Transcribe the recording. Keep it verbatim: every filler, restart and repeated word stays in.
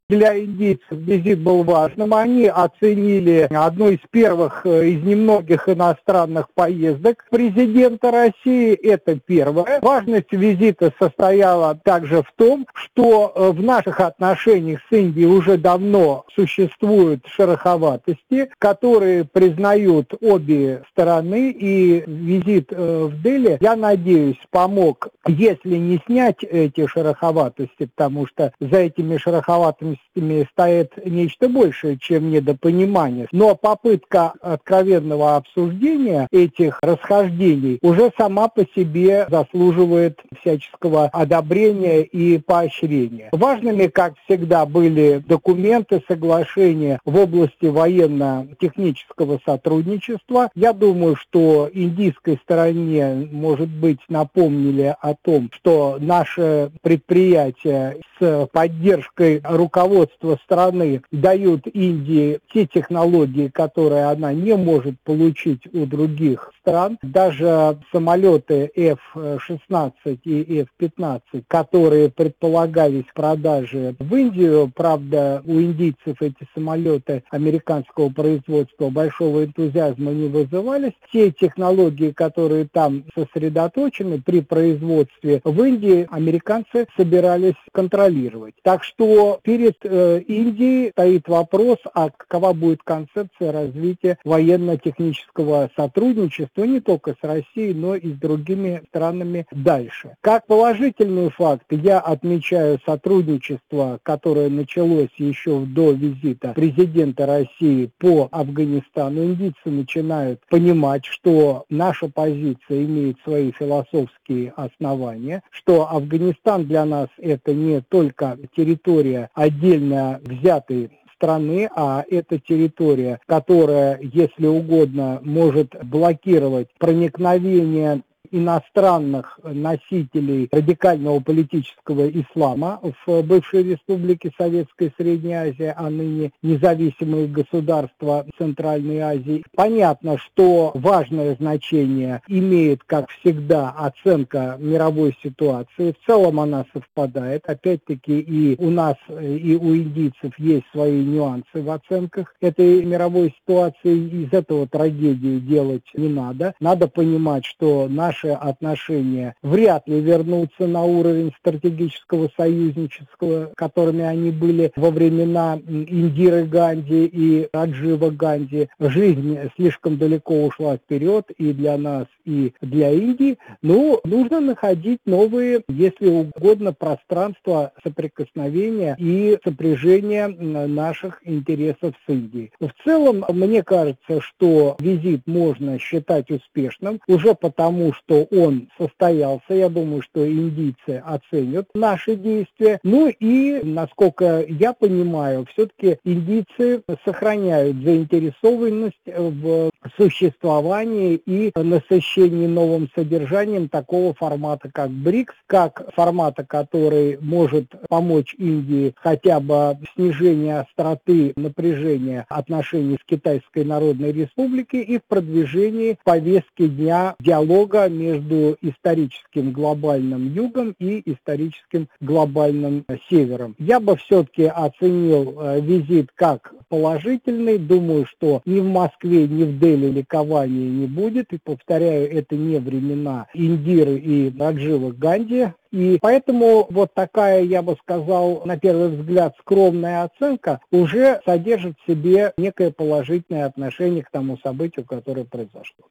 Для индийцев визит был важным. Они оценили одну из первых из немногих иностранных поездок президента России. Это первое. Важность визита состояла также в том, что в наших отношениях с Индией уже давно существуют шероховатости, которые признают обе стороны. И визит в Дели, я надеюсь, помог, если не снять эти шероховатости, потому что за этими шероховатостями стоит нечто большее, чем недопонимание. Но попытка откровенного обсуждения этих расхождений уже сама по себе заслуживает всяческого одобрения и поощрения. Важными, как всегда, были документы, соглашения в области военно-технического сотрудничества. Я думаю, что индийской стороне, может быть, напомнили о том, что наше предприятие с поддержкой руководства страны дают Индии те технологии, которые она не может получить у других стран. Даже самолеты эф шестнадцать и эф пятнадцать, которые предполагались в продаже в Индию, правда, у индийцев эти самолеты американского производства большого энтузиазма не вызывались. Те технологии, которые там сосредоточены при производстве в Индии, американцы собирались контролировать. Так что перед э, Индией стоит вопрос, а какова будет концепция развития военно-технического сотрудничества не только с Россией, но и с другими странами дальше. Как положительный факт я отмечаю сотрудничество, которое началось еще до визита президента России по Афганистану. Индийцы начинают понимать, что наша позиция имеет свои философские основания, что Афганистан для нас это не только территория отдельно взятой страны, а это территория, которая, если угодно, может блокировать проникновение иностранных носителей радикального политического ислама в бывшей республике Советской Средней Азии, а ныне независимые государства Центральной Азии. Понятно, что важное значение имеет, как всегда, оценка мировой ситуации. В целом она совпадает. Опять-таки и у нас, и у индийцев есть свои нюансы в оценках этой мировой ситуации. Из этого трагедии делать не надо. Надо понимать, что наши отношения вряд ли вернутся на уровень стратегического союзничества, которыми они были во времена Индиры Ганди и Раджива Ганди. Жизнь слишком далеко ушла вперед и для нас, и для Индии. Но нужно находить новые, если угодно, пространства соприкосновения и сопряжения наших интересов с Индией. В целом, мне кажется, что визит можно считать успешным уже потому, что он состоялся. Я думаю, что индийцы оценят наши действия. Ну и, насколько я понимаю, все-таки индийцы сохраняют заинтересованность в существовании и насыщении новым содержанием такого формата, как БРИКС, как формата, который может помочь Индии хотя бы в снижении остроты напряжения отношений с Китайской Народной Республикой и в продвижении повестки дня диалога между историческим глобальным югом и историческим глобальным севером. Я бы все-таки оценил визит как положительный. Думаю, что ни в Москве, ни в Дели ликования не будет. И, повторяю, это не времена Индиры и Раджива Ганди. И поэтому вот такая, я бы сказал, на первый взгляд, скромная оценка уже содержит в себе некое положительное отношение к тому событию, которое произошло.